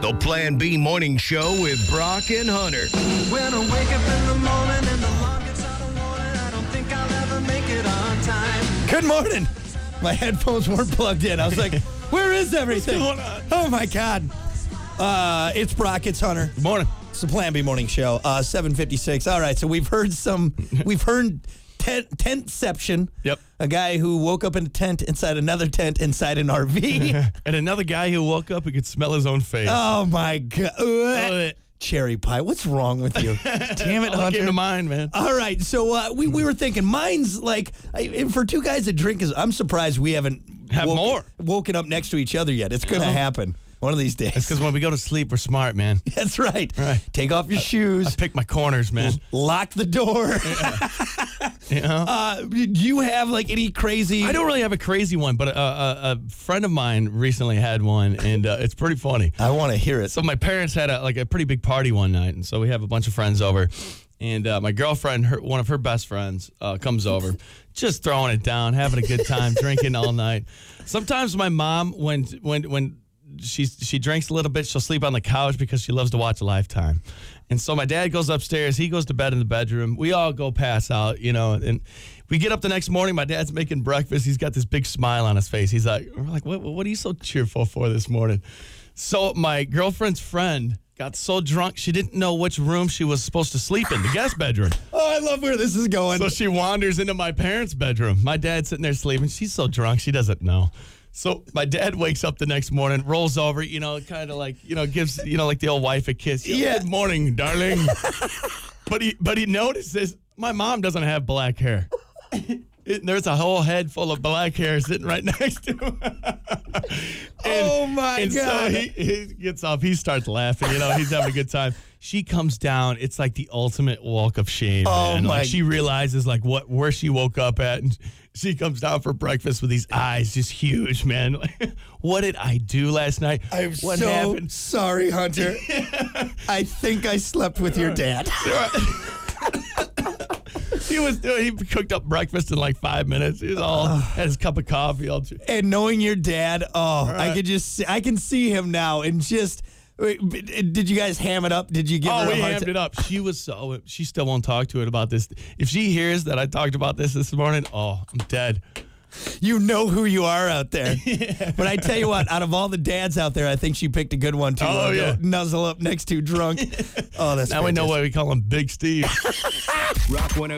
The Plan B Morning Show with Brock and Hunter. When I wake up in the morning and the alarm gets out of warning, I don't think I'll ever make it on time. Good morning. My headphones weren't plugged in. I was like, where is everything? What's going on? Oh, my God. It's Brock. It's Hunter. Good morning. It's the Plan B Morning Show, 7:56. All right, so we've heard tentception. Yep. A guy who woke up in a tent inside another tent inside an RV. And another guy who woke up and could smell his own face. Oh, my God. Cherry pie. What's wrong with you? Damn it, All Hunter. came to mind, man. All right, so we were thinking, mine's like, for two guys that drink, I'm surprised we haven't woken up next to each other yet. It's going to happen one of these days. It's because when we go to sleep, we're smart, man. That's right. Right. Take off your shoes. I pick my corners, man. Lock the door. You know? Do you have like any crazy? I don't really have a crazy one, but a friend of mine recently had one, and it's pretty funny. I want to hear it. So my parents had a pretty big party one night, and so we have a bunch of friends over. And my girlfriend, one of her best friends, comes over, just throwing it down, having a good time, drinking all night. Sometimes my mom, when she drinks a little bit, she'll sleep on the couch because she loves to watch Lifetime. And so my dad goes upstairs. He goes to bed in the bedroom. We all go pass out, you know. And we get up the next morning. My dad's making breakfast. He's got this big smile on his face. We're like, what are you so cheerful for this morning? So my girlfriend's friend got so drunk she didn't know which room she was supposed to sleep in, the guest bedroom. Oh, I love where this is going. So she wanders into my parents' bedroom. My dad's sitting there sleeping. She's so drunk she doesn't know. So my dad wakes up the next morning, rolls over, kind of like, gives, like the old wife a kiss. Yeah. Good morning, darling. but he notices my mom doesn't have black hair. There's a whole head full of black hair sitting right next to him. Oh, my God. So he gets up. He starts laughing. He's having a good time. She comes down. It's like the ultimate walk of shame. Oh, man. my. Like she realizes where she woke up at. And she comes down for breakfast with these eyes just huge, man. Like, what did I do last night? I'm what so happened? sorry, Hunter. I think I slept with your dad. He cooked up breakfast in like 5 minutes. He was had his cup of coffee. And knowing your dad, Right. I can see him now. And just, did you guys ham it up? Did you give her we a hard hammed it up. She still won't talk to it about this. If she hears that I talked about this morning, I'm dead. You know who you are out there. Yeah. But I tell you what, out of all the dads out there, I think she picked a good one to yeah. nuzzle up next to drunk. Oh, that's Now we know why we call him Big Steve. Rock 102.